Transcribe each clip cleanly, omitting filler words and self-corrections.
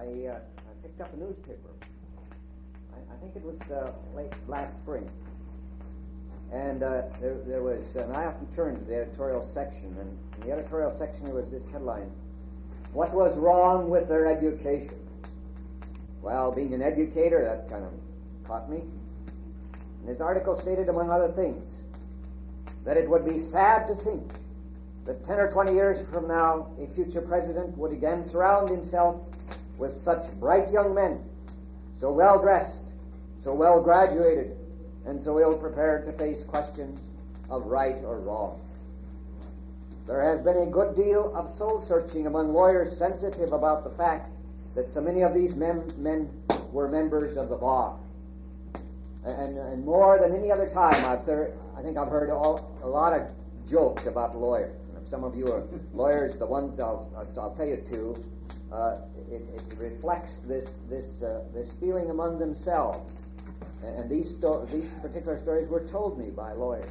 I picked up a newspaper. I think it was late last spring. And there was, and I often turned to the editorial section, and in the editorial section there was this headline: "What was wrong with their education?" Well, being an educator, that kind of caught me. And this article stated, among other things, that it would be sad to think that 10 or 20 years from now, a future president would again surround himself with such bright young men, so well-dressed, so well-graduated, and so ill-prepared to face questions of right or wrong. There has been a good deal of soul-searching among lawyers sensitive about the fact that so many of these men were members of the bar. And more than any other time, I think I've heard a lot of jokes about lawyers. And if some of you are lawyers, the ones I'll tell you two, it reflects this feeling among themselves. And these particular stories were told me by lawyers,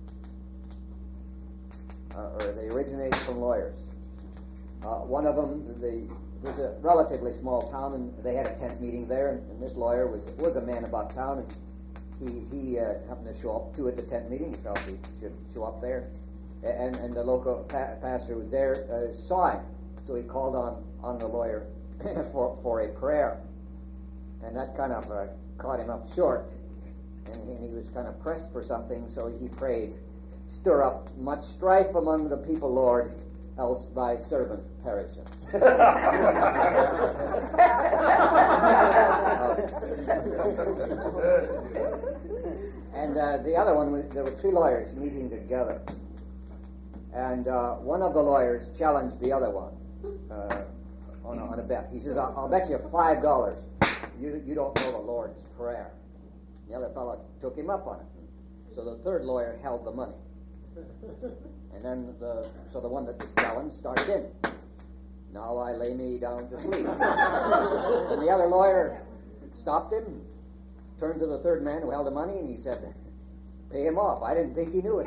or they originated from lawyers. One of them, it was a relatively small town, and they had a tent meeting there, and this lawyer was a man about town, and he happened to show up too at the tent meeting. He felt he should show up there, and the local pastor was there, saw him, so he called on the lawyer for a prayer, and that kind of caught him up short, and he was kind of pressed for something, so he prayed, "Stir up much strife among the people, Lord, else thy servant perisheth." And the other one, there were three lawyers meeting together, and one of the lawyers challenged the other one on a bet. He says, I'll bet you $5 you don't know the Lord's Prayer. The other fellow took him up on it. So the third lawyer held the money. And then the one that was challenged started in. "Now I lay me down to sleep." And the other lawyer stopped him, turned to the third man who held the money, and he said, "Pay him off. I didn't think he knew it."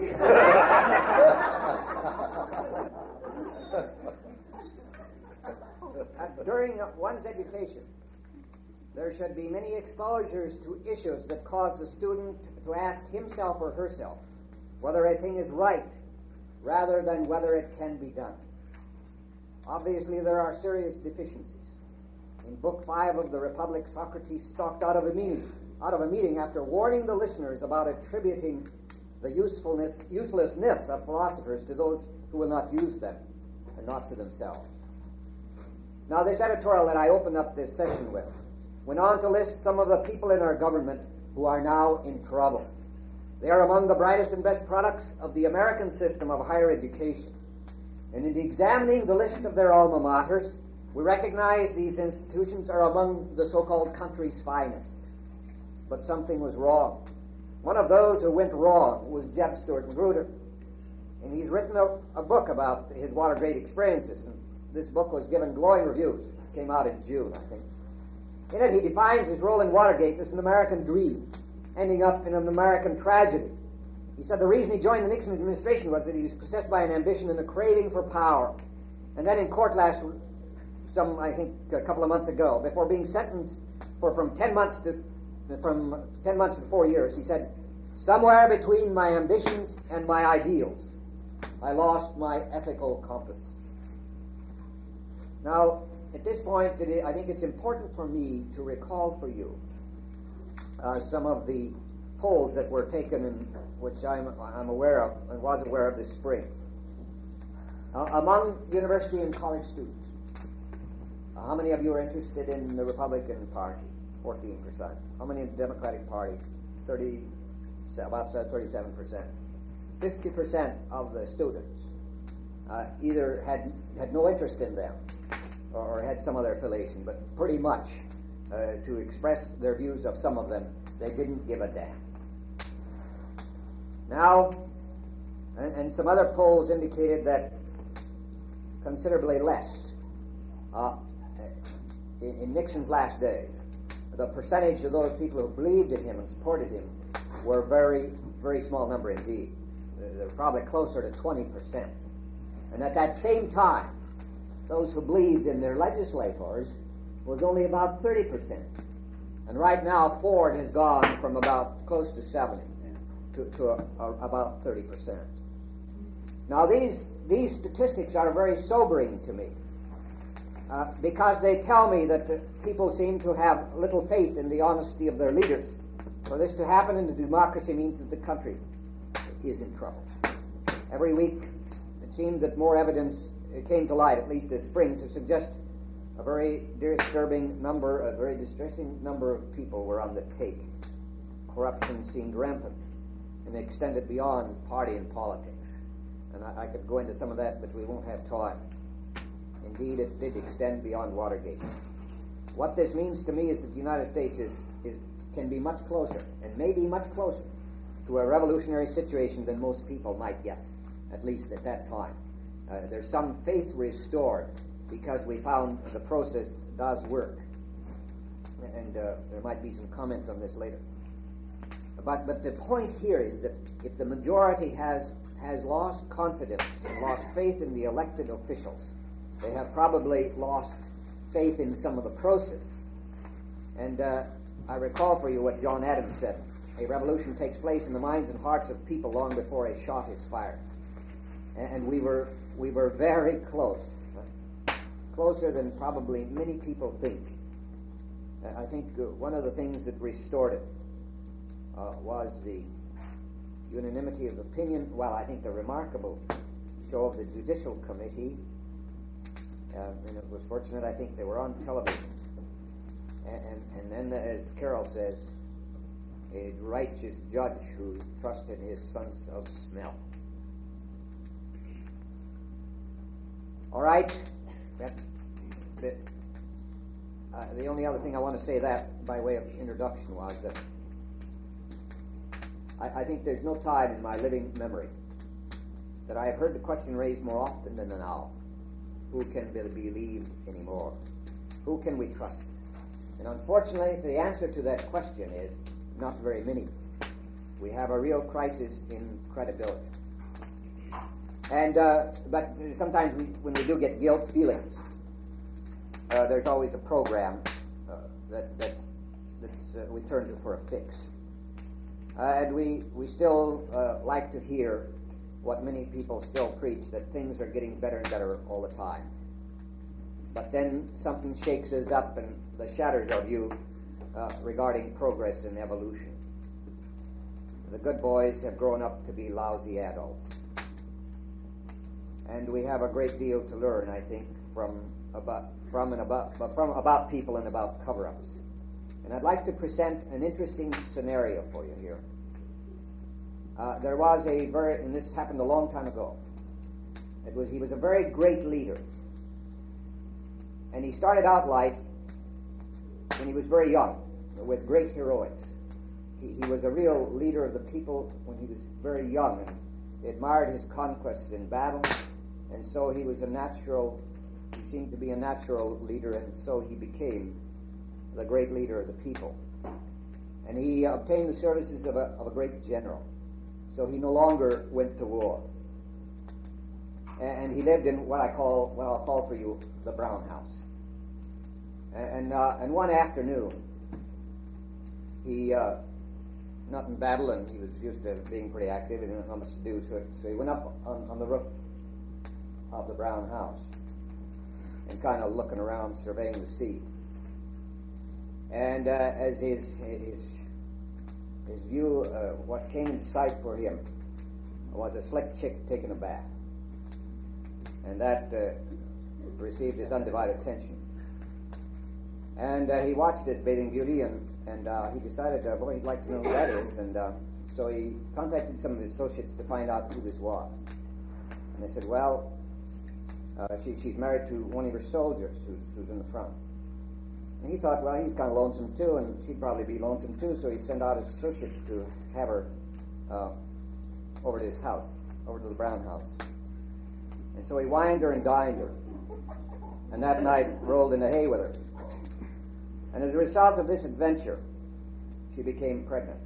During one's education, there should be many exposures to issues that cause the student to ask himself or herself whether a thing is right rather than whether it can be done. Obviously, there are serious deficiencies. In Book 5 of the Republic, Socrates stalked out of a meeting after warning the listeners about attributing the uselessness of philosophers to those who will not use them and not to themselves. Now, this editorial that I opened up this session with went on to list some of the people in our government who are now in trouble. They are among the brightest and best products of the American system of higher education. And in examining the list of their alma maters, we recognize these institutions are among the so-called country's finest. But something was wrong. One of those who went wrong was Jeb Stuart Magruder. And he's written a book about his Watergate experiences. And this book was given glowing reviews. It came out in June, I think. In it, he defines his role in Watergate as an American dream, ending up in an American tragedy. He said the reason he joined the Nixon administration was that he was possessed by an ambition and a craving for power. And then in court I think a couple of months ago, before being sentenced from 10 months to 4 years, he said, "Somewhere between my ambitions and my ideals, I lost my ethical compass." Now, at this point, I think it's important for me to recall for you some of the polls that were taken, which I'm aware of and was aware of this spring. Among university and college students, how many of you are interested in the Republican Party? 14%. How many in the Democratic Party? About 37%. 50% of the students either had no interest in them or had some other affiliation, but pretty much to express their views of some of them, they didn't give a damn. Now, and some other polls indicated that considerably less in Nixon's last days, the percentage of those people who believed in him and supported him were very, very small number indeed. They're probably closer to 20%. And at that same time, those who believed in their legislators was only about 30%. And right now, Ford has gone from about close to 70 to about 30%. Now, these statistics are very sobering to me because they tell me that the people seem to have little faith in the honesty of their leaders. For this to happen in a democracy means that the country is in trouble. Every week, it seemed that more evidence came to light, at least this spring, to suggest a very disturbing number, a very distressing number of people were on the take. Corruption seemed rampant and extended beyond party and politics. And I could go into some of that, but we won't have time. Indeed, it did extend beyond Watergate. What this means to me is that the United States can be much closer, and may be much closer, to a revolutionary situation than most people might guess, at least at that time. There's some faith restored because we found the process does work. And there might be some comment on this later. But the point here is that if the majority has lost confidence and lost faith in the elected officials, they have probably lost faith in some of the process. And I recall for you what John Adams said. A revolution takes place in the minds and hearts of people long before a shot is fired. And we were very close. Closer than probably many people think. I think one of the things that restored it was the unanimity of opinion. Well, I think the remarkable show of the Judicial Committee, and it was fortunate, I think they were on television. And then, as Carroll says, a righteous judge who trusted his sense of smell. All right. The only other thing I want to say that by way of introduction was that I think there's no time in my living memory that I have heard the question raised more often than now. Who can be believed anymore? Who can we trust? And unfortunately, the answer to that question is not very many. We have a real crisis in credibility. And but sometimes when we do get guilt feelings, there's always a program that's we turn to for a fix. And we still like to hear what many people still preach, that things are getting better and better all the time. But then something shakes us up and shatters our view regarding progress and evolution. The good boys have grown up to be lousy adults. And we have a great deal to learn, I think, from about people and about cover-ups. And I'd like to present an interesting scenario for you here. There was and this happened a long time ago. He was a very great leader. And he started out life when he was very young, with great heroics. He was a real leader of the people when he was very young, and they admired his conquests in battle, and so he seemed to be a natural leader, and so he became the great leader of the people. And he obtained the services of a great general, so he no longer went to war. And he lived in what I'll call for you the Brown House. And one afternoon, he not in battle, and he was used to being pretty active, and didn't know much to do, so he went up on the roof of the Brown House and kind of looking around, surveying the sea. And as his view, what came in sight for him was a slick chick taking a bath, and that received his undivided attention. And he watched this bathing beauty, and he decided, boy, he'd like to know who that is, and so he contacted some of his associates to find out who this was. And they said, well, she's married to one of her soldiers who's in the front. And he thought, well, he's kind of lonesome too, and she'd probably be lonesome too, so he sent out his associates to have her over to his house, over to the Brown House. And so he wined her and dined her, and that night rolled in the hay with her. And as a result of this adventure, she became pregnant.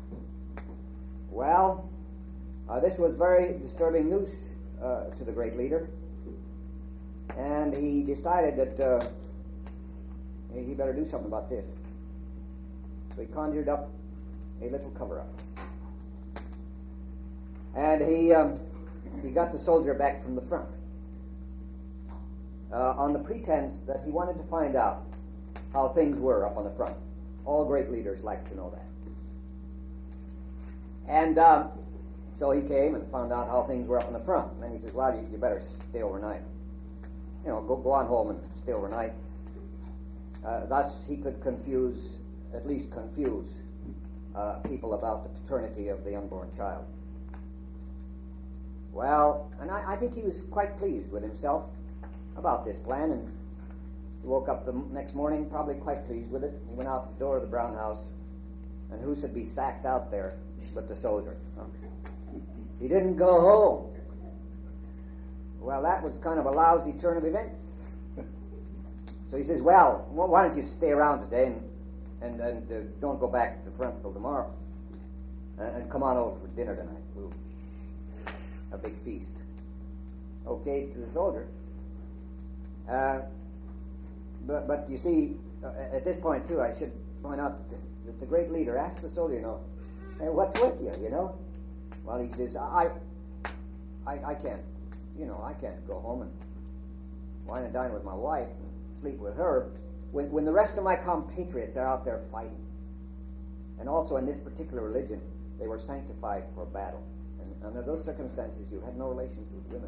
Well, this was very disturbing news to the great leader, and he decided that he better do something about this. So he conjured up a little cover-up. And he got the soldier back from the front on the pretense that he wanted to find out how things were up on the front. All great leaders like to know that. And so he came and found out how things were up on the front. And then he says, well, you better stay overnight. You know, go on home and stay overnight. Thus he could at least confuse people about the paternity of the unborn child. Well, and I think he was quite pleased with himself about this plan, and he woke up the next morning probably quite pleased with it. He went out the door of the Brown house, and who should be sacked out there but the soldier? He didn't go home. Well, that was kind of a lousy turn of events. So he says, well, why don't you stay around today and don't go back to the front till tomorrow, and come on over for dinner tonight. We'll a big feast. Okay, to the soldier. But you see, at this point too, I should point out that the great leader asked the soldier, hey, what's with you, Well, he says, I can't, I can't go home and wine and dine with my wife and sleep with her when the rest of my compatriots are out there fighting. And also in this particular religion, they were sanctified for battle. And under those circumstances, you had no relations with women.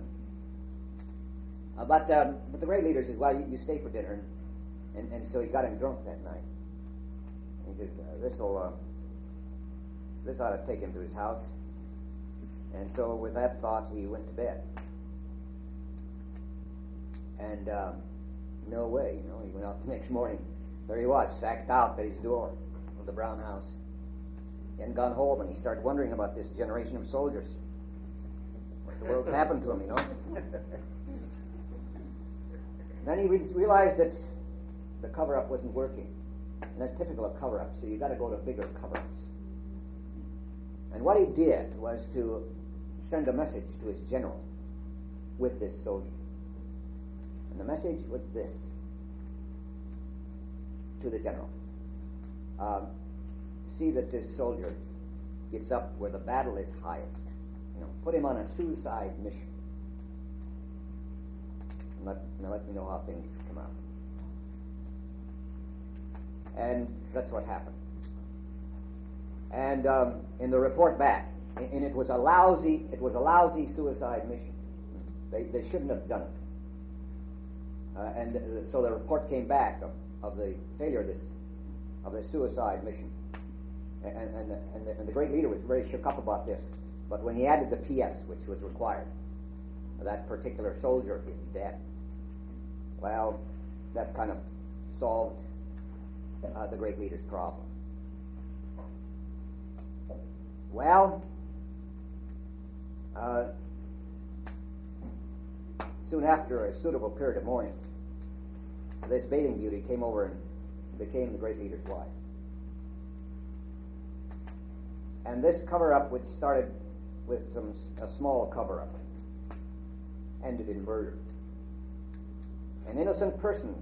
But the great leader says, well, you stay for dinner. And so he got him drunk that night. He says, this ought to take him to his house. And so with that thought, he went to bed. And no way, he went out the next morning. There he was, sacked out at his door of the Brown house. He hadn't gone home, and he started wondering about this generation of soldiers. What the world's happened to him, Then he realized that the cover-up wasn't working. And that's typical of cover-up, so you got to go to bigger cover-ups. And what he did was to send a message to his general with this soldier. And the message was this to the general. See that this soldier gets up where the battle is highest. Put him on a suicide mission. And let me know how things come out. And that's what happened. And in the report back, and it was a lousy suicide mission. They shouldn't have done it. And so the report came back of the failure of this suicide mission. And the great leader was very shook up about this. But when he added the P.S., which was required, that particular soldier is dead. Well, that kind of solved the great leader's problem. Well, soon after a suitable period of mourning, this bathing beauty came over and became the great leader's wife. And this cover-up, which started with a small cover-up, ended in murder. And innocent persons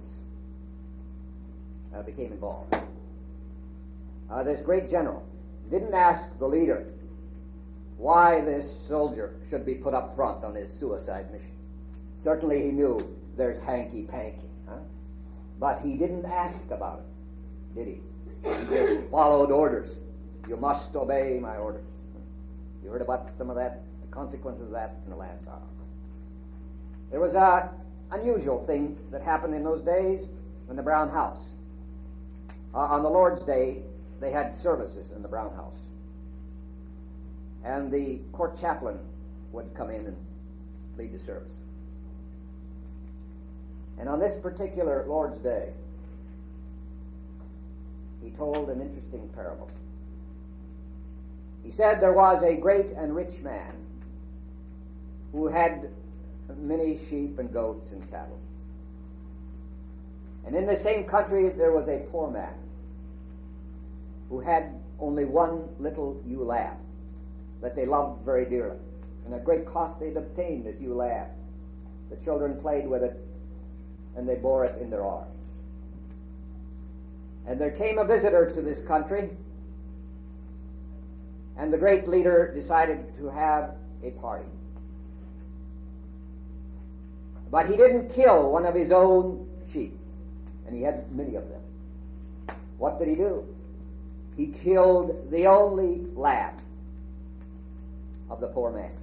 became involved. This great general didn't ask the leader why this soldier should be put up front on his suicide mission. Certainly he knew there's hanky-panky, but he didn't ask about it, did he? He just followed orders. You must obey my orders. You heard about some of that, the consequences of that in the last hour. There was an unusual thing that happened in those days in the Brown house. On the Lord's Day, they had services in the Brown house. And the court chaplain would come in and lead the service. And on this particular Lord's Day, he told an interesting parable. He said there was a great and rich man who had many sheep and goats and cattle. And in the same country there was a poor man who had only one little ewe lamb that they loved very dearly. And at great cost they'd obtained this ewe lamb. The children played with it, and they bore it in their arms. And there came a visitor to this country, and the great leader decided to have a party. But he didn't kill one of his own sheep, and he had many of them. What did he do? He killed the only lamb of the poor man.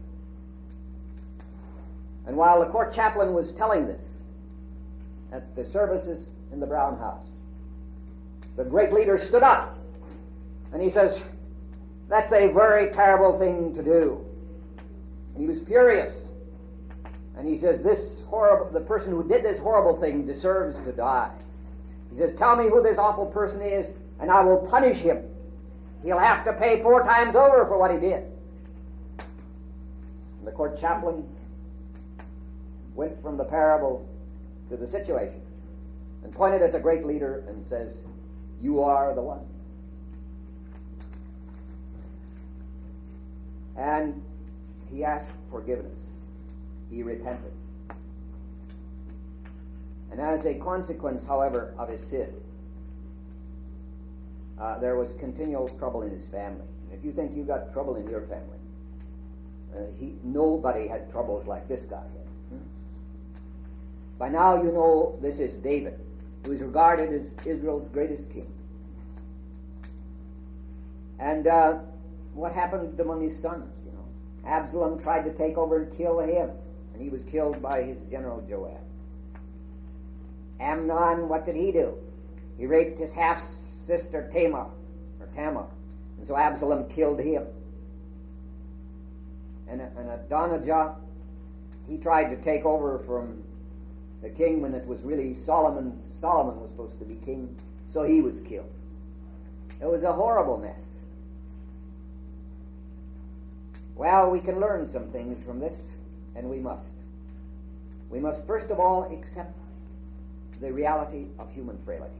And while the court chaplain was telling this at the services in the Brown House, the great leader stood up and he says, "That's a very terrible thing to do." And he was furious. And he says, the person who did this horrible thing deserves to die. He says, "Tell me who this awful person is, and I will punish him. He'll have to pay 4 times over for what he did." And the court chaplain went from the parable to the situation and pointed at the great leader and says, "You are the one." And he asked forgiveness. He repented. And as a consequence, however, of his sin, there was continual trouble in his family. And if you think you got trouble in your family, nobody had troubles like this guy had. By now you know this is David, who is regarded as Israel's greatest king. And what happened among his sons? Absalom tried to take over and kill him, and he was killed by his general Joab. Amnon, what did he do? He raped his half-sister Tamar, and so Absalom killed him. And Adonijah, he tried to take over from the king when it was really Solomon was supposed to be king, so he was killed. It was a horrible mess. Well, we can learn some things from this, and we must. We must first of all accept the reality of human frailty.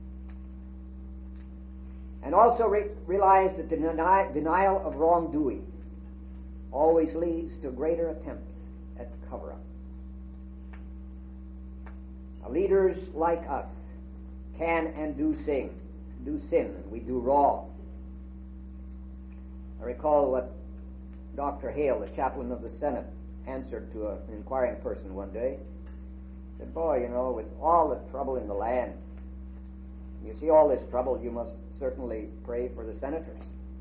And also realize that the denial of wrongdoing always leads to greater attempts at cover-up. Leaders like us can and do sin, and we do wrong. I recall what Dr. Hale, the chaplain of the Senate, answered to an inquiring person one day. He said, "Boy, with all the trouble in the land, you see all this trouble, you must certainly pray for the senators."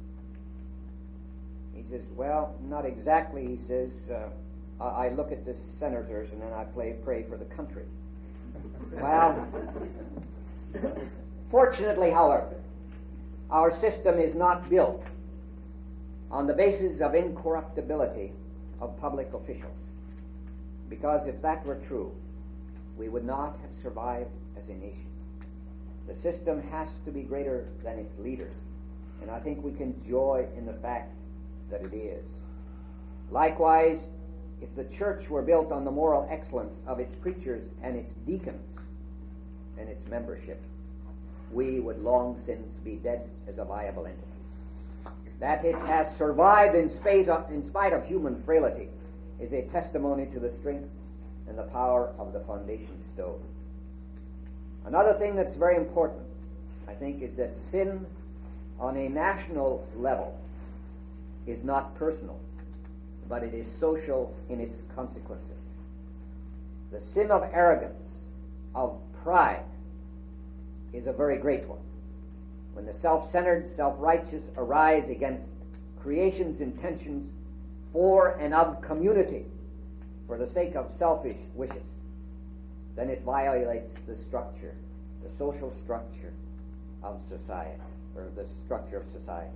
He says, "Well, not exactly," he says. I look at the senators and then I pray for the country." Well, fortunately, however, our system is not built on the basis of incorruptibility of public officials. Because if that were true, we would not have survived as a nation. The system has to be greater than its leaders, and I think we can joy in the fact that it is. Likewise, if the church were built on the moral excellence of its preachers and its deacons and its membership, we would long since be dead as a viable entity. That it has survived in spite of human frailty is a testimony to the strength and the power of the foundation stone. Another thing that's very important, I think, is that sin on a national level is not personal, but it is social in its consequences. The sin of arrogance, of pride, is a very great one. When the self-centered, self-righteous arise against creation's intentions for and of community for the sake of selfish wishes, then it violates the structure, the social structure of society, or the structure of society.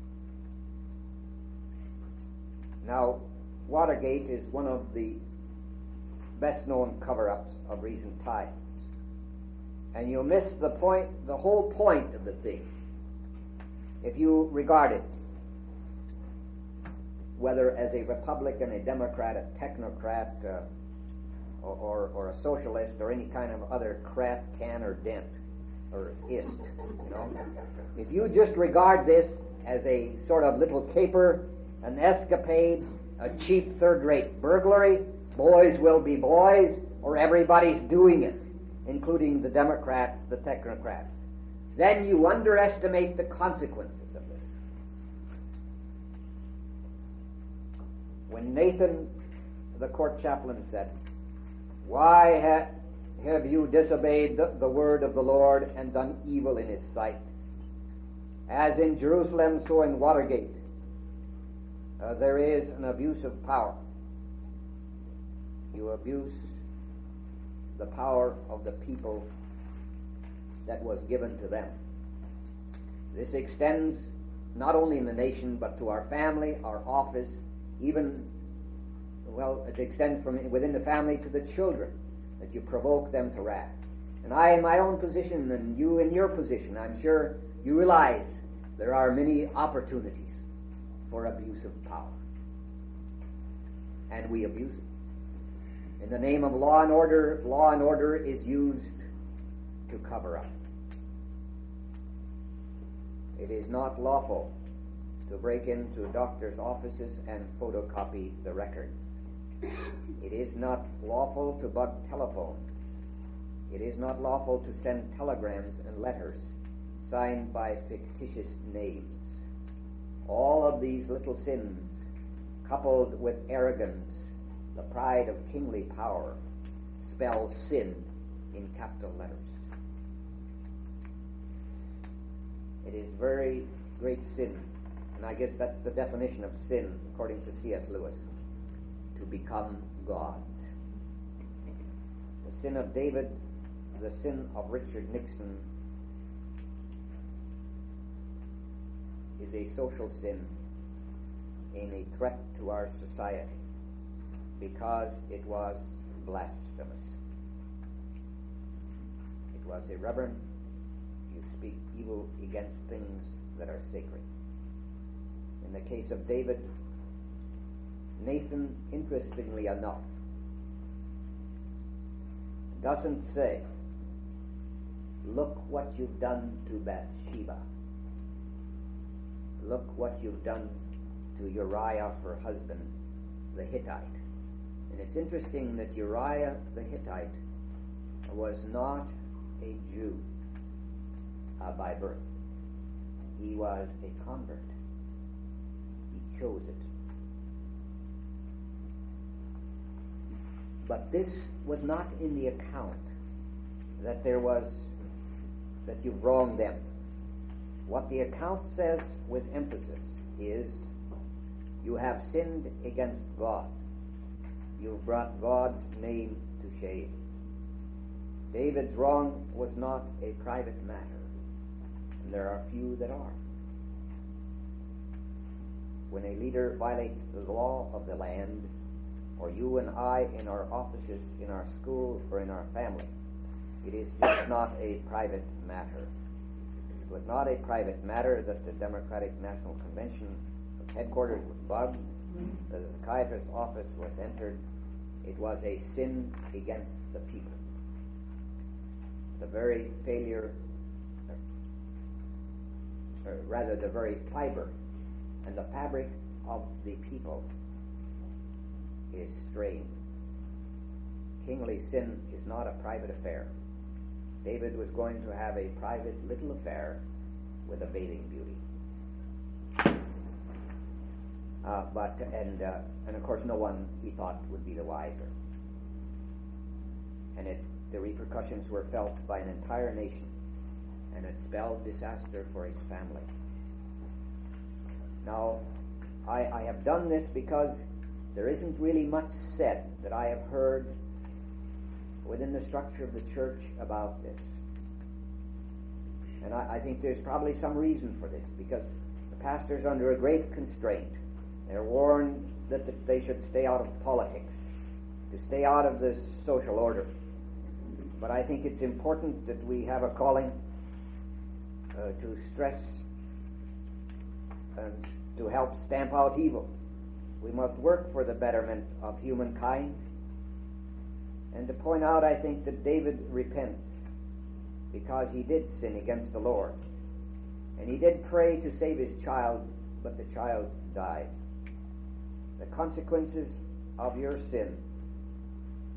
Now, Watergate is one of the best-known cover-ups of recent times. And you miss the whole point of the thing, if you regard it, whether as a Republican, a Democrat, a technocrat, or a socialist, or any kind of other crat, can, or dent, or ist, If you just regard this as a sort of little caper, an escapade, a cheap third-rate burglary, boys will be boys, or everybody's doing it, including the Democrats, the technocrats, then you underestimate the consequences of this. When Nathan, the court chaplain, said, "Why have you disobeyed the word of the Lord and done evil in his sight? As in Jerusalem, so in Watergate, there is an abuse of power. You abuse the power of the people that was given to them. This extends not only in the nation, but to our family, our office, even, well, it extends from within the family to the children, that you provoke them to wrath. And I, in my own position, and you in your position, I'm sure you realize there are many opportunities for abuse of power. And we abuse it. In the name of law and order is used to cover up. It is not lawful to break into doctors' offices and photocopy the records. It is not lawful to bug telephones. It is not lawful to send telegrams and letters signed by fictitious names. All of these little sins, coupled with arrogance, the pride of kingly power, spell sin in capital letters. It is very great sin, and I guess that's the definition of sin according to C.S. Lewis, to become gods. The sin of David, the sin of Richard Nixon, is a social sin and a threat to our society because it was blasphemous. It was irreverent. You speak evil against things that are sacred. In the case of David, Nathan, interestingly enough, doesn't say, "Look what you've done to Bathsheba. Look what you've done to Uriah, her husband, the Hittite." And it's interesting that Uriah the Hittite was not a Jew by birth. He was a convert. He chose it. But this was not in the account that you've wronged them. What the account says with emphasis is, you have sinned against God. You've brought God's name to shame. David's wrong was not a private matter, and there are few that are. When a leader violates the law of the land, or you and I in our offices, in our school, or in our family, it is just not a private matter. It was not a private matter that the Democratic National Convention headquarters was bugged, that the psychiatrist's office was entered. It was a sin against the people. The very failure, or rather the very fiber and the fabric of the people is strained. Kingly sin is not a private affair. David was going to have a private little affair with a bathing beauty. And of course no one, he thought, would be the wiser. And the repercussions were felt by an entire nation, and it spelled disaster for his family. Now, I have done this because there isn't really much said that I have heard within the structure of the church about this. And I think there's probably some reason for this, because the pastor's under a great constraint. They're warned that they should stay out of politics, to stay out of the social order. But I think it's important that we have a calling to stress and to help stamp out evil. We must work for the betterment of humankind. And to point out, I think, that David repents because he did sin against the Lord. And he did pray to save his child, but the child died. The consequences of your sin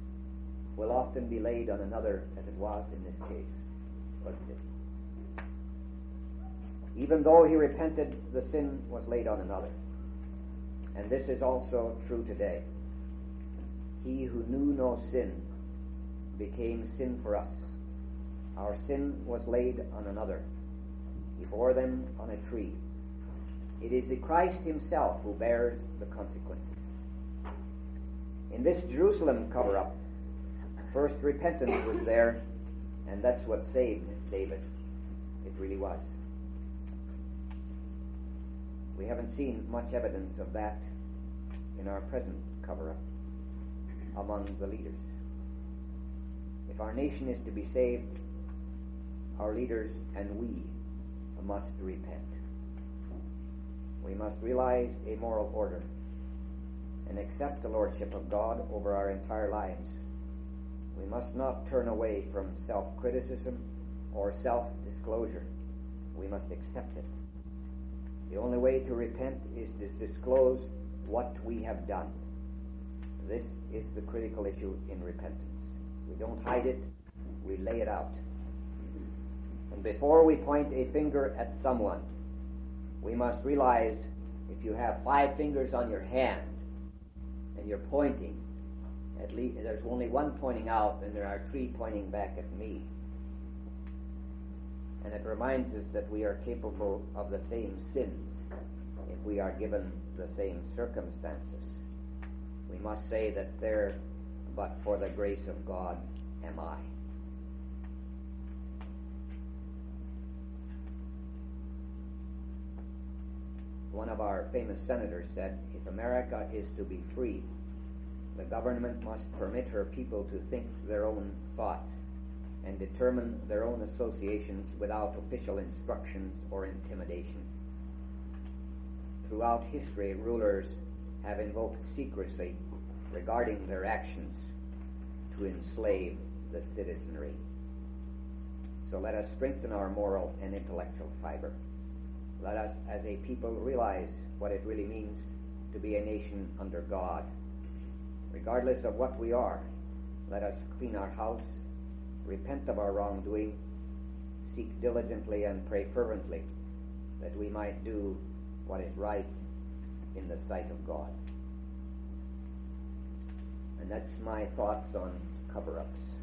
will often be laid on another, as it was in this case, wasn't it? Even though he repented, the sin was laid on another. And this is also true today. He who knew no sin became sin for us. Our sin was laid on another. He bore them on a tree. It is the Christ himself who bears the consequences. In this Jerusalem cover-up, first repentance was there, and that's what saved David. It really was. We haven't seen much evidence of that in our present cover-up among the leaders. If our nation is to be saved, our leaders and we must repent. We must realize a moral order and accept the lordship of God over our entire lives. We must not turn away from self-criticism or self-disclosure. We must accept it. The only way to repent is to disclose what we have done. This is the critical issue in repentance. We don't hide it, we lay it out. And before we point a finger at someone, we must realize if you have 5 fingers on your hand and you're pointing, at least there's only one pointing out and there are 3 pointing back at me. And it reminds us that we are capable of the same sins if we are given the same circumstances. We must say that there, but for the grace of God am I. One of our famous senators said, if America is to be free, the government must permit her people to think their own thoughts and determine their own associations without official instructions or intimidation. Throughout history, rulers have invoked secrecy regarding their actions to enslave the citizenry. So let us strengthen our moral and intellectual fiber. Let us, as a people, realize what it really means to be a nation under God. Regardless of what we are, let us clean our house, repent of our wrongdoing, seek diligently and pray fervently that we might do what is right in the sight of God. And that's my thoughts on cover-ups.